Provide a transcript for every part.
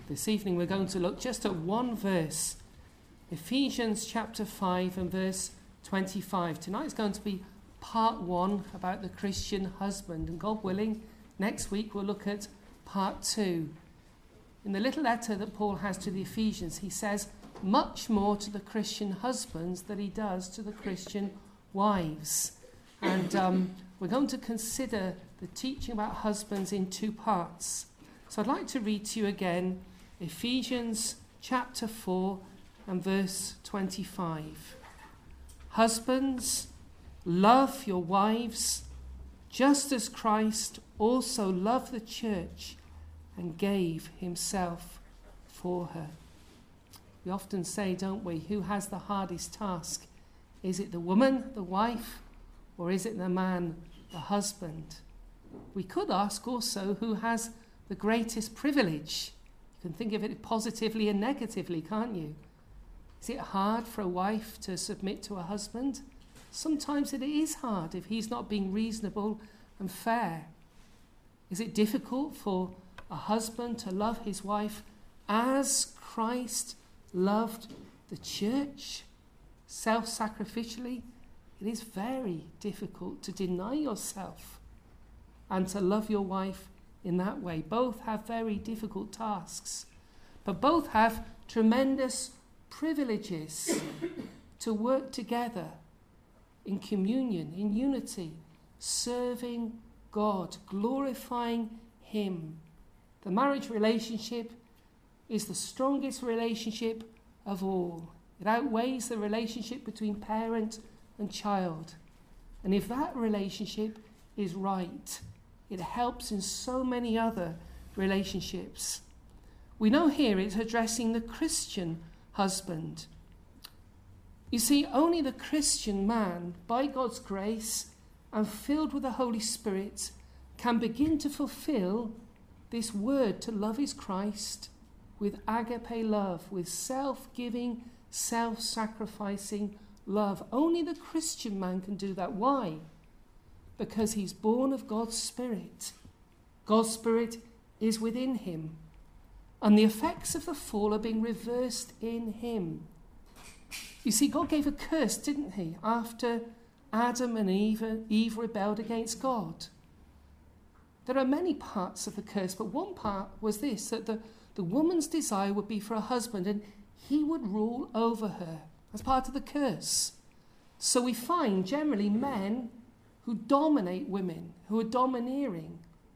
This evening we're going to look just at one verse, Ephesians chapter 5 and verse 25. Tonight's going to be part 1 about the Christian husband, and God willing, next week we'll look at part 2. In the little letter that Paul has to the Ephesians, he says much more to the Christian husbands than he does to the Christian wives. And we're going to consider the teaching about husbands in 2 parts. So I'd like to read to you again Ephesians chapter 4 and verse 25. Husbands, love your wives, just as Christ also loved the church and gave himself for her. We often say, don't we, who has the hardest task? Is it the woman, the wife, or is it the man, the husband? We could ask also, who has the greatest privilege? You can think of it positively and negatively, can't you? Is it hard for a wife to submit to a husband? Sometimes it is hard if he's not being reasonable and fair. Is it difficult for a husband to love his wife as Christ loved the church, self-sacrificially? It is very difficult to deny yourself and to love your wife in that way. Both have very difficult tasks, but both have tremendous privileges to work together in communion, in unity, serving God, glorifying him. The marriage relationship is the strongest relationship of all. It outweighs the relationship between parent and child. And if that relationship is right, it helps in so many other relationships. We know here it's addressing the Christian husband. You see, only the Christian man, by God's grace and filled with the Holy Spirit, can begin to fulfill this word to love his Christ with agape love, with self-giving, self-sacrificing love. Only the Christian man can do that. Why? Because he's born of God's Spirit. God's Spirit is within him. And the effects of the fall are being reversed in him. You see, God gave a curse, didn't he? After Adam and Eve rebelled against God. There are many parts of the curse, but one part was this, that the woman's desire would be for a husband and he would rule over her as part of the curse. So we find generally men who dominate women, who are domineering.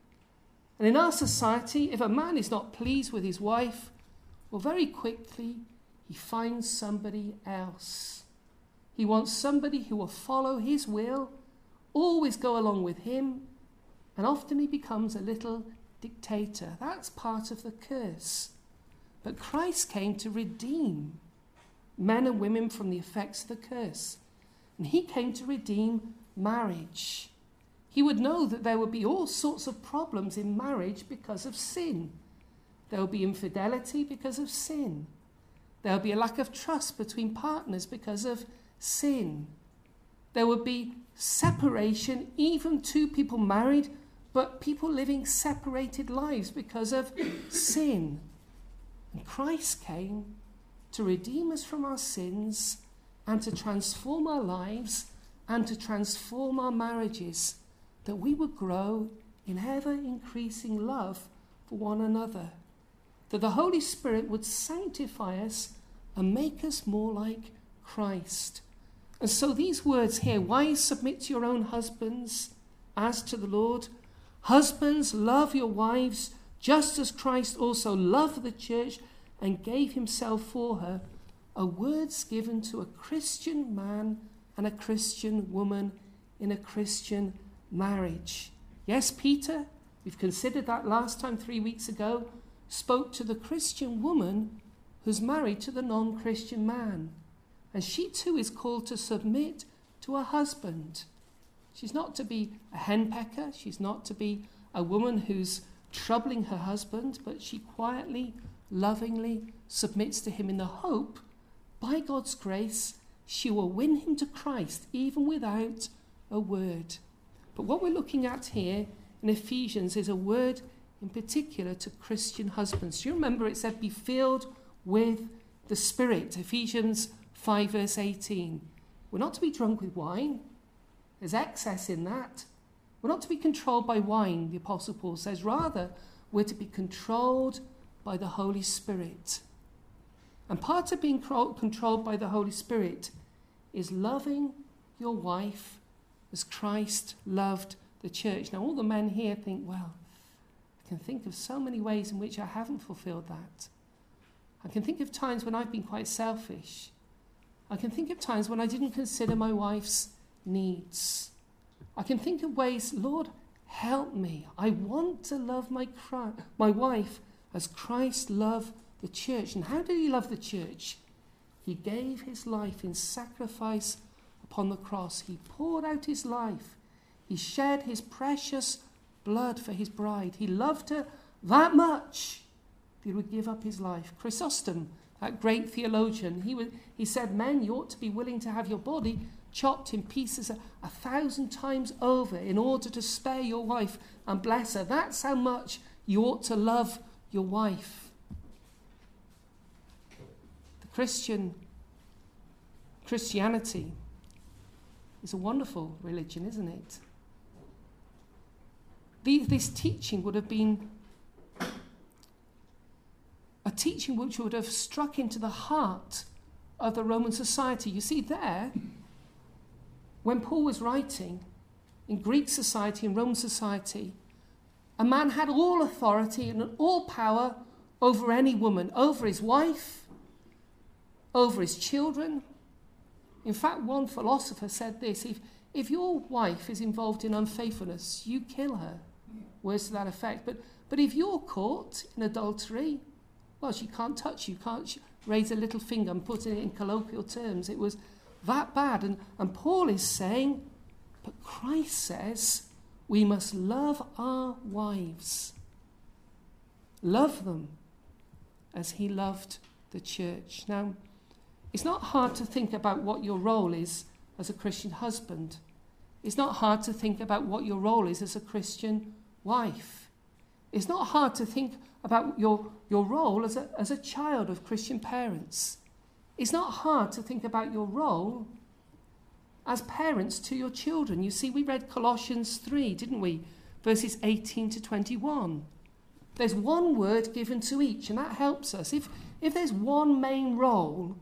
And in our society, if a man is not pleased with his wife, well, very quickly he finds somebody else. He wants somebody who will follow his will, always go along with him, and often he becomes a little dictator. That's part of the curse. But Christ came to redeem men and women from the effects of the curse. And he came to redeem marriage. He would know that there would be all sorts of problems in marriage because of sin. There will be infidelity because of sin. There will be a lack of trust between partners because of sin. There will be separation, even 2 people married, but people living separated lives because of sin. And Christ came to redeem us from our sins and to transform our lives and to transform our marriages, that we would grow in ever-increasing love for one another, that the Holy Spirit would sanctify us and make us more like Christ. And so these words here, wives, submit to your own husbands as to the Lord. Husbands, love your wives, just as Christ also loved the church and gave himself for her, are words given to a Christian man and a Christian woman in a Christian marriage. Yes, Peter, we've considered that last time 3 weeks ago, spoke to the Christian woman who's married to the non-Christian man. And she too is called to submit to her husband. She's not to be a henpecker. She's not to be a woman who's troubling her husband, but she quietly, lovingly submits to him in the hope, by God's grace, she will win him to Christ, even without a word. But what we're looking at here in Ephesians is a word in particular to Christian husbands. Do you remember it said, be filled with the Spirit, Ephesians 5 verse 18. We're not to be drunk with wine. There's excess in that. We're not to be controlled by wine, the Apostle Paul says. Rather, we're to be controlled by the Holy Spirit. And part of being controlled by the Holy Spirit is loving your wife as Christ loved the church. Now, all the men here think, well, I can think of so many ways in which I haven't fulfilled that. I can think of times when I've been quite selfish. I can think of times when I didn't consider my wife's needs. I can think of ways, Lord, help me. I want to love my wife as Christ loved the church. And how did he love the church? He gave his life in sacrifice upon the cross. He poured out his life. He shed his precious blood for his bride. He loved her that much that he would give up his life. Chrysostom, that great theologian, he said, men, you ought to be willing to have your body chopped in pieces 1,000 times over in order to spare your wife and bless her. That's how much you ought to love your wife. The Christianity is a wonderful religion, isn't it? This teaching would have been a teaching which would have struck into the heart of the Roman society. You see, there, when Paul was writing, in Greek society and Roman society, a man had all authority and all power over any woman, over his wife, over his children. In fact, one philosopher said this, if your wife is involved in unfaithfulness, you kill her. Words to that effect. But if you're caught in adultery, well, she can't touch you, can't raise a little finger. I'm putting it in colloquial terms. It was that bad. And Paul is saying, but Christ says we must love our wives. Love them as he loved the church. Now, it's not hard to think about what your role is as a Christian husband. It's not hard to think about what your role is as a Christian wife. It's not hard to think about your role as a child of Christian parents. It's not hard to think about your role as parents to your children. You see, we read Colossians 3, didn't we? Verses 18 to 21. There's one word given to each, and that helps us. If there's one main role,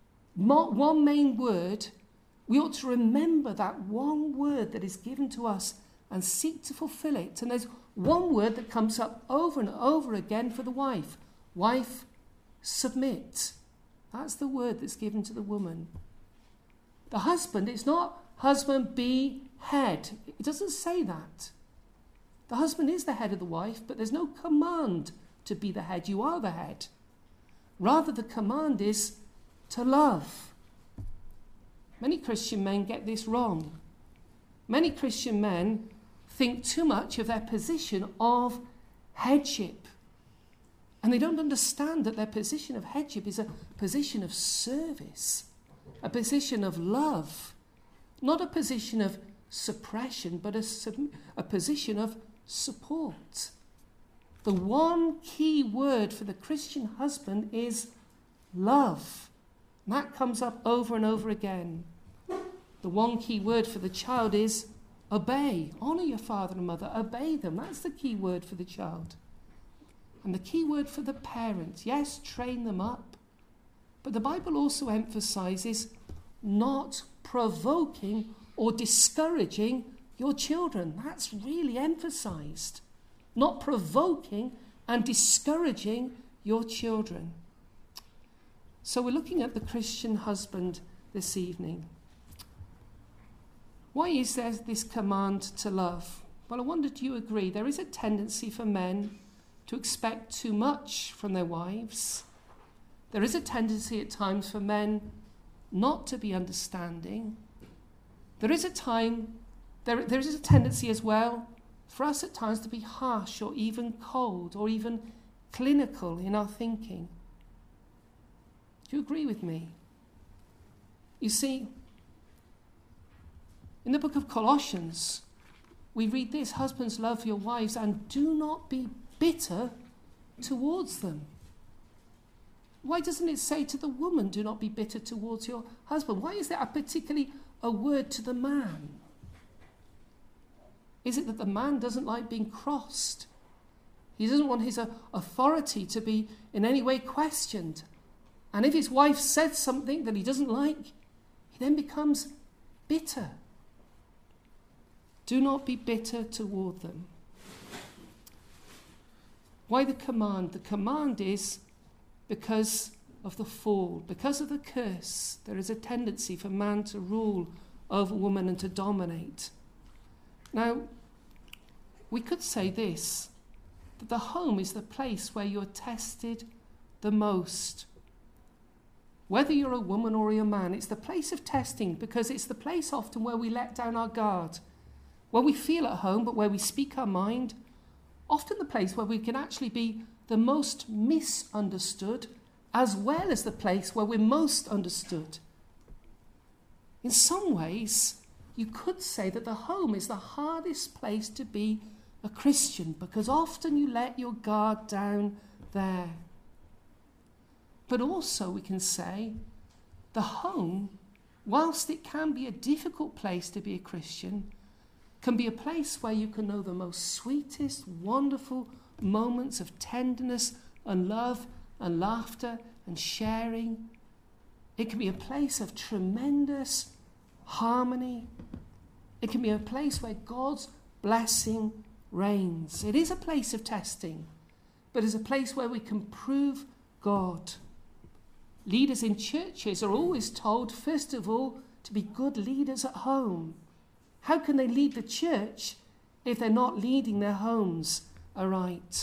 one main word, we ought to remember that one word that is given to us and seek to fulfill it. And there's one word that comes up over and over again for the wife. Wife, submit. That's the word that's given to the woman. The husband, it's not husband be head. It doesn't say that. The husband is the head of the wife, but there's no command to be the head. You are the head. Rather, the command is to love. Many Christian men get this wrong. Many Christian men think too much of their position of headship. And they don't understand that their position of headship is a position of service, a position of love, not a position of suppression, but a position of support. The one key word for the Christian husband is love. And that comes up over and over again. The one key word for the child is obey. Honour your father and mother. Obey them. That's the key word for the child. And the key word for the parent, yes, train them up. But the Bible also emphasises not provoking or discouraging your children. That's really emphasised. Not provoking and discouraging your children. So we're looking at the Christian husband this evening. Why is there this command to love? Well, I wonder, do you agree? There is a tendency for men to expect too much from their wives. There is a tendency at times for men not to be understanding. There is a tendency as well for us at times to be harsh or even cold or even clinical in our thinking. Do you agree with me? You see, in the book of Colossians, we read this: husbands, love your wives and do not be bitter towards them? Why doesn't it say to the woman, do not be bitter towards your husband? Why is there particularly a word to the man? Is it that the man doesn't like being crossed? He doesn't want his authority to be in any way questioned. And if his wife says something that he doesn't like, he then becomes bitter. Do not be bitter toward them. Why the command? The command is because of the fall, because of the curse. There is a tendency for man to rule over woman and to dominate. Now, we could say this, that the home is the place where you're tested the most. Whether you're a woman or you're a man, it's the place of testing, because it's the place often where we let down our guard, where we feel at home but where we speak our mind, often the place where we can actually be the most misunderstood, as well as the place where we're most understood. In some ways, you could say that the home is the hardest place to be a Christian, because often you let your guard down there. But also we can say the home, whilst it can be a difficult place to be a Christian, can be a place where you can know the most sweetest, wonderful moments of tenderness and love and laughter and sharing. It can be a place of tremendous harmony. It can be a place where God's blessing reigns. It is a place of testing, but it's a place where we can prove God. Leaders in churches are always told, first of all, to be good leaders at home. How can they lead the church if they're not leading their homes aright?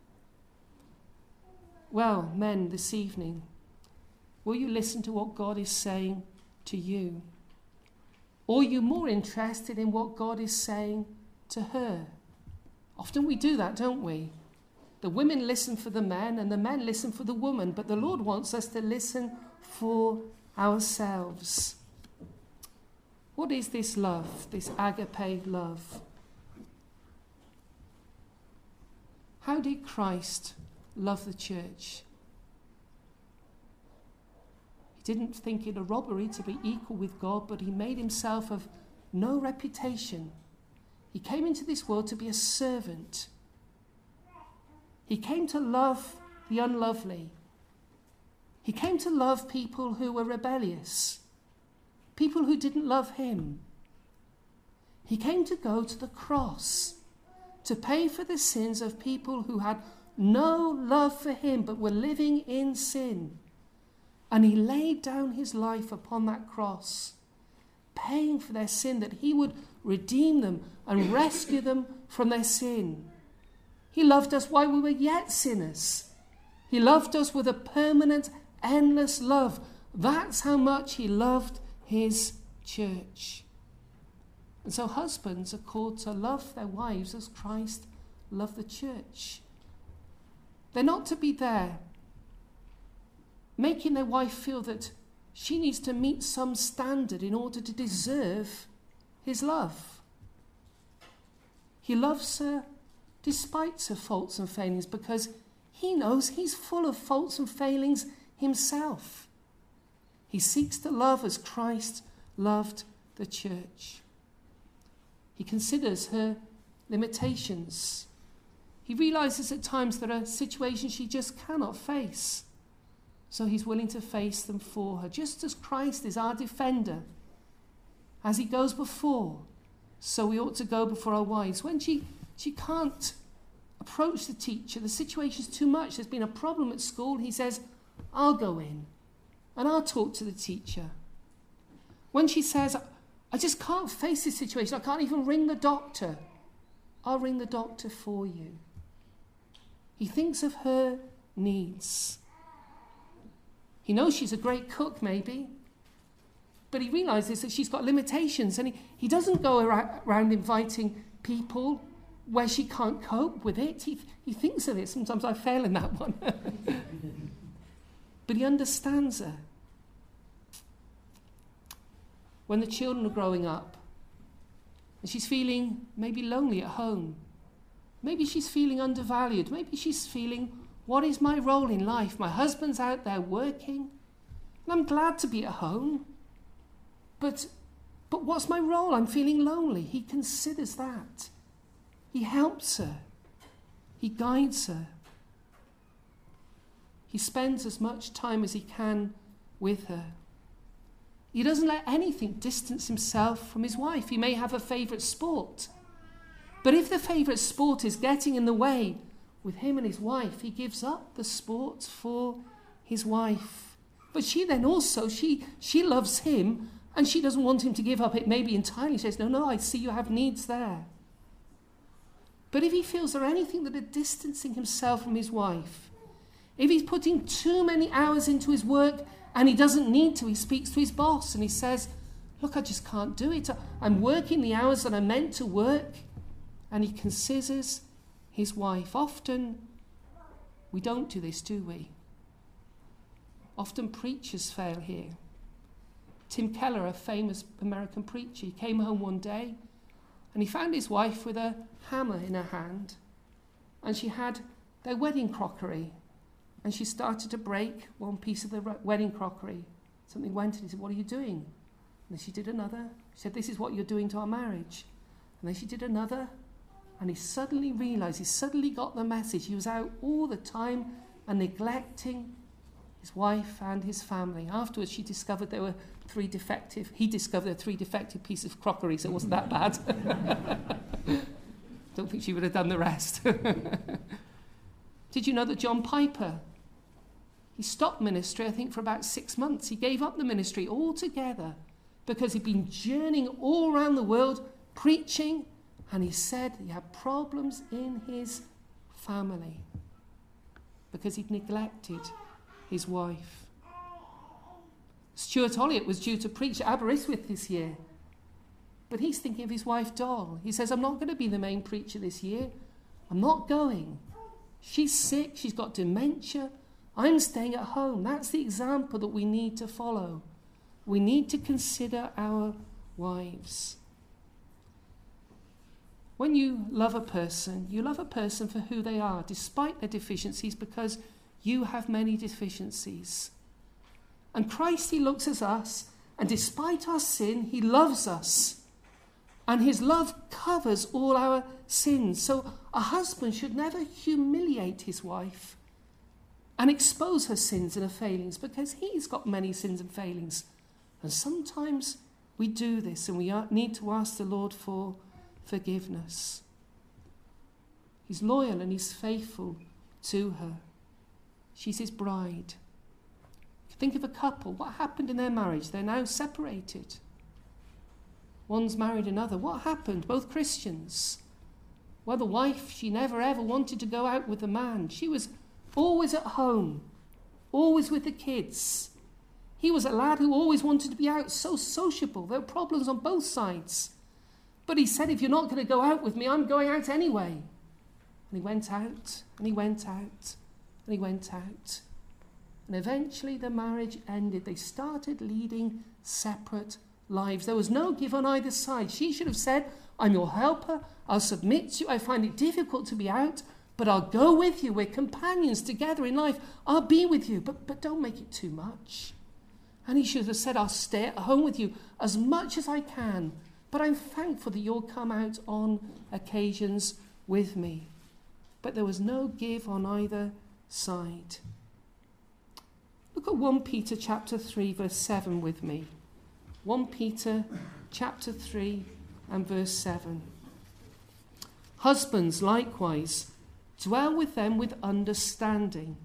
Well, men, this evening, will you listen to what God is saying to you? Or are you more interested in what God is saying to her? Often we do that, don't we? The women listen for the men and the men listen for the woman, but the Lord wants us to listen for ourselves. What is this love, this agape love? How did Christ love the church? He didn't think it a robbery to be equal with God, but he made himself of no reputation. He came into this world to be a servant. He came to love the unlovely. He came to love people who were rebellious, people who didn't love him. He came to go to the cross to pay for the sins of people who had no love for him but were living in sin. And he laid down his life upon that cross, paying for their sin, that he would redeem them and rescue them from their sin. He loved us while we were yet sinners. He loved us with a permanent, endless love. That's how much he loved his church. And so husbands are called to love their wives as Christ loved the church. They're not to be there making their wife feel that she needs to meet some standard in order to deserve his love. He loves her despite her faults and failings, because he knows he's full of faults and failings himself. He seeks to love as Christ loved the church. He considers her limitations. He realizes at times there are situations she just cannot face. So he's willing to face them for her. Just as Christ is our defender, as he goes before, so we ought to go before our wives. When she can't approach the teacher, the situation's too much, there's been a problem at school, he says, I'll go in and I'll talk to the teacher. When she says, I just can't face this situation, I can't even ring the doctor, I'll ring the doctor for you. He thinks of her needs. He knows she's a great cook, maybe, but he realizes that she's got limitations, and he doesn't go around inviting people where she can't cope with it. He thinks of it. Sometimes I fail in that one. But he understands her. When the children are growing up, and she's feeling maybe lonely at home, Maybe she's feeling undervalued. Maybe she's feeling, what is my role in life? My husband's out there working, and I'm glad to be at home. But what's my role? I'm feeling lonely. He considers that. He helps her. He guides her. He spends as much time as he can with her. He doesn't let anything distance himself from his wife. He may have a favourite sport. But if the favourite sport is getting in the way with him and his wife, he gives up the sport for his wife. But she then also, she loves him, and she doesn't want him to give up it maybe entirely. She says, no, I see you have needs there. But if he feels there anything that is distancing himself from his wife, if he's putting too many hours into his work and he doesn't need to, he speaks to his boss and he says, look, I just can't do it. I'm working the hours that I'm meant to work. And he considers his wife. Often we don't do this, do we? Often preachers fail here. Tim Keller, a famous American preacher, he came home one day and he found his wife with a hammer in her hand, and she had their wedding crockery, and she started to break one piece of the wedding crockery. Something went, and he said, what are you doing? And then she did another. She said, this is what you're doing to our marriage. And then she did another, and he suddenly realised, he suddenly got the message. He was out all the time and neglecting his wife and his family. Afterwards, he discovered there were three defective pieces of crockery, so it wasn't that bad. Don't think she would have done the rest. Did you know that John Piper, he stopped ministry, I think, for about 6 months. He gave up the ministry altogether because he'd been journeying all around the world preaching, and he said he had problems in his family because he'd neglected his wife. Stuart Olliott was due to preach at Aberystwyth this year, but he's thinking of his wife Doll. He says, I'm not going to be the main preacher this year. I'm not going. She's sick, she's got dementia. I'm staying at home. That's the example that we need to follow. We need to consider our wives. When you love a person for who they are, despite their deficiencies, because you have many deficiencies. And Christ, he looks at us, and despite our sin, he loves us. And his love covers all our sins. So a husband should never humiliate his wife and expose her sins and her failings, because he's got many sins and failings. And sometimes we do this, and we need to ask the Lord for forgiveness. He's loyal and he's faithful to her. She's his bride. Think of a couple. What happened in their marriage? They're now separated. One's married another. What happened? Both Christians. Well, the wife, she never ever wanted to go out with the man. She was always at home, always with the kids. He was a lad who always wanted to be out, so sociable. There were problems on both sides. But he said, if you're not going to go out with me, I'm going out anyway. And he went out, and he went out, and he went out. And eventually the marriage ended. They started leading separate lives. There was no give on either side. She should have said, I'm your helper, I'll submit to you, I find it difficult to be out, but I'll go with you. We're companions together in life. I'll be with you, but don't make it too much. And he should have said, I'll stay at home with you as much as I can, but I'm thankful that you'll come out on occasions with me. But there was no give on either side. Look at 1 Peter chapter 3, verse 7 with me. 1 Peter chapter 3 and verse 7. Husbands, likewise, dwell with them with understanding.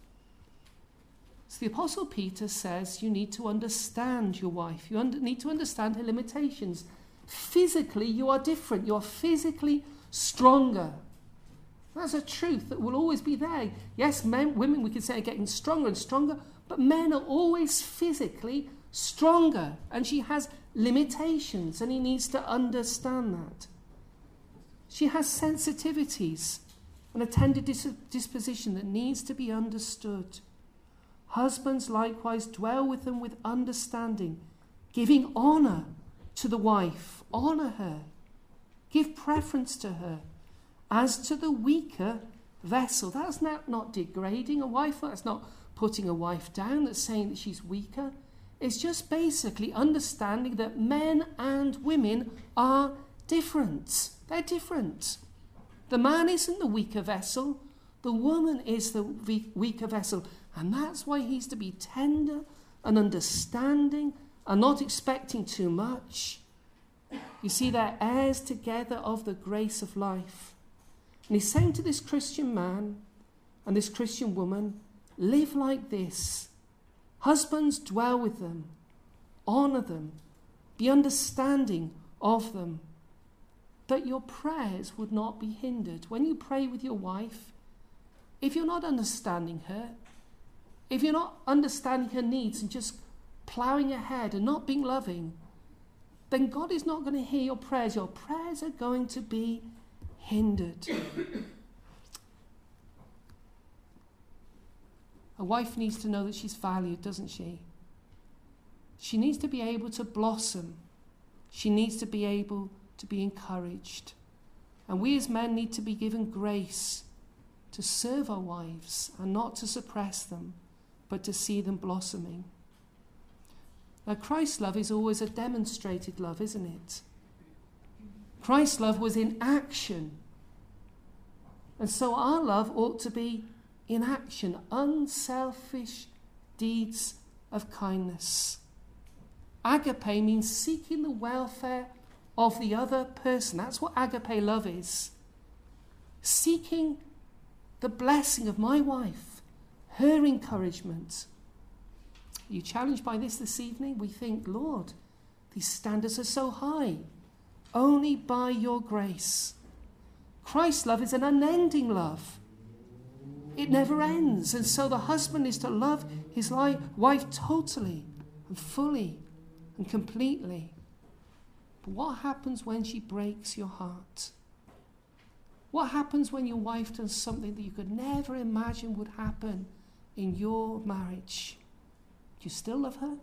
So the Apostle Peter says you need to understand your wife. You need to understand her limitations. Physically, you are different. You are physically stronger. That's a truth that will always be there. Yes, men, women, we could say, are getting stronger and stronger, but men are always physically stronger. And she has limitations, and he needs to understand that. She has sensitivities and a tender disposition that needs to be understood. Husbands likewise dwell with them with understanding, giving honour to the wife. Honour her. Give preference to her. as to the weaker vessel. That's not degrading a wife. That's not putting a wife down. That's saying that she's weaker. It's just basically understanding that men and women are different. They're different. The man isn't the weaker vessel. The woman is the weaker vessel. And that's why he's to be tender and understanding and not expecting too much. You see, they're heirs together of the grace of life. And he's saying to this Christian man and this Christian woman, live like this. Husbands, dwell with them. Honour them. Be understanding of them. That your prayers would not be hindered. When you pray with your wife, if you're not understanding her, if you're not understanding her needs and just ploughing ahead and not being loving, then God is not going to hear your prayers. Your prayers are going to be hindered. A wife needs to know that she's valued, doesn't she? She needs to be able to blossom. She needs to be able to be encouraged. And we as men need to be given grace to serve our wives and not to suppress them, but to see them blossoming. Now, Christ's love is always a demonstrated love, isn't it? Christ's love was in action. And so our love ought to be in action, unselfish deeds of kindness. Agape means seeking the welfare of the other person. That's what agape love is. Seeking the blessing of my wife, her encouragement. Are you challenged by this evening? We think, Lord, these standards are so high. Only by your grace. Christ's love is an unending love. It never ends. And so the husband is to love his wife totally and fully and completely. But what happens when she breaks your heart? What happens when your wife does something that you could never imagine would happen in your marriage? Do you still love her?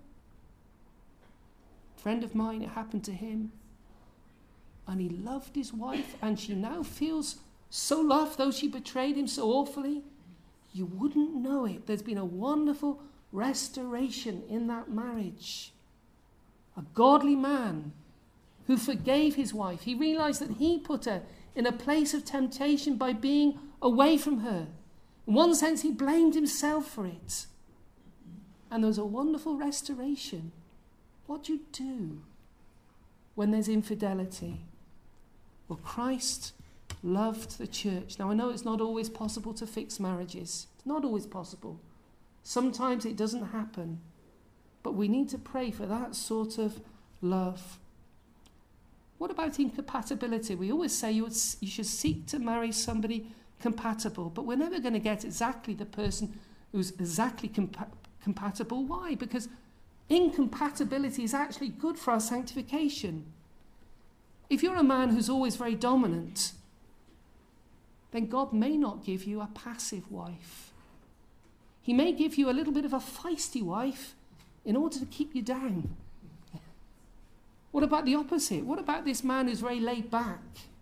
A friend of mine, it happened to him. And he loved his wife, and she now feels so loved, though she betrayed him so awfully. You wouldn't know it. There's been a wonderful restoration in that marriage. A godly man who forgave his wife. He realized that he put her in a place of temptation by being away from her. In one sense, he blamed himself for it. And there was a wonderful restoration. What do you do when there's infidelity? Well, Christ loved the church. Now, I know it's not always possible to fix marriages. It's not always possible. Sometimes it doesn't happen. But we need to pray for that sort of love. What about incompatibility? We always say you should seek to marry somebody compatible, but we're never going to get exactly the person who's exactly compatible. Why? Because incompatibility is actually good for our sanctification. If you're a man who's always very dominant, then God may not give you a passive wife. He may give you a little bit of a feisty wife in order to keep you down. What about the opposite? What about this man who's very laid back?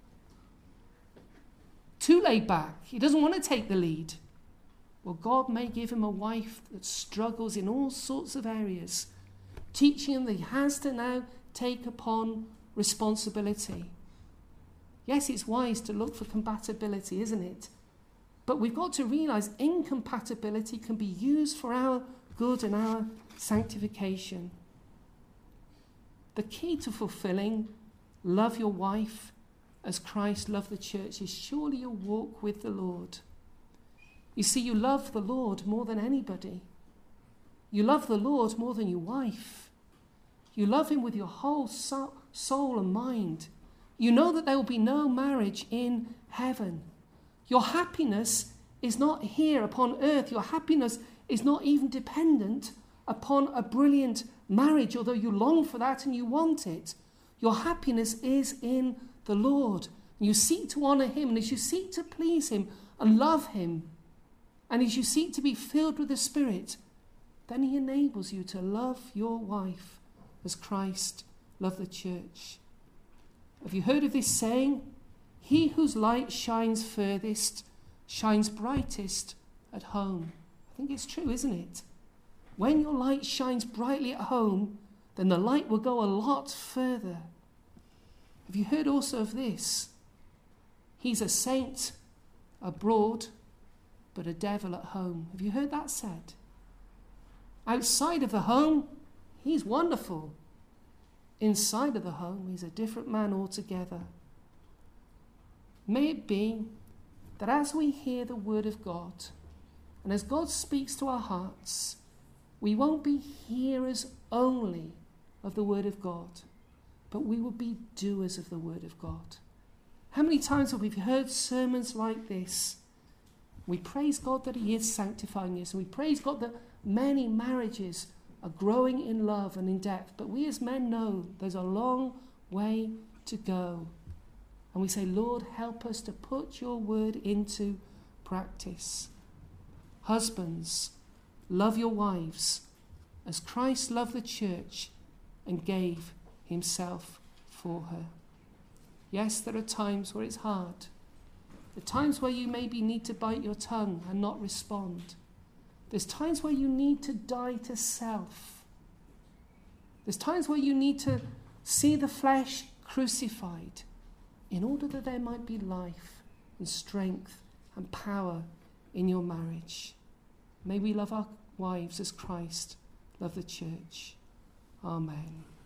Too laid back. He doesn't want to take the lead. Well, God may give him a wife that struggles in all sorts of areas, teaching him that he has to now take upon responsibility. Yes, it's wise to look for compatibility, isn't it? But we've got to realize incompatibility can be used for our good and our sanctification. The key to fulfilling love your wife as Christ loved the church is surely your walk with the Lord. You see, you love the Lord more than anybody. You love the Lord more than your wife. You love him with your whole soul and mind. You know that there will be no marriage in heaven. Your happiness is not here upon earth. Your happiness is not even dependent upon a brilliant marriage, although you long for that and you want it. Your happiness is in the Lord. You seek to honour him, and as you seek to please him and love him, and as you seek to be filled with the Spirit, then he enables you to love your wife as Christ loved the church. Have you heard of this saying? He whose light shines furthest shines brightest at home. I think it's true, isn't it? When your light shines brightly at home, then the light will go a lot further. Have you heard also of this? He's a saint abroad, but a devil at home. Have you heard that said? Outside of the home, he's wonderful. Inside of the home, he's a different man altogether. May it be that as we hear the word of God, and as God speaks to our hearts, we won't be hearers only of the word of God, but we will be doers of the word of God. How many times have we heard sermons like this? We praise God that he is sanctifying us, and we praise God that many marriages are growing in love and in depth, but we as men know there's a long way to go. And we say, Lord, help us to put your word into practice. Husbands, love your wives as Christ loved the church and gave himself for her. Yes, there are times where it's hard. There are times where you maybe need to bite your tongue and not respond. There's times where you need to die to self. There's times where you need to see the flesh crucified in order that there might be life and strength and power in your marriage. May we love our wives as Christ loved the church. Amen.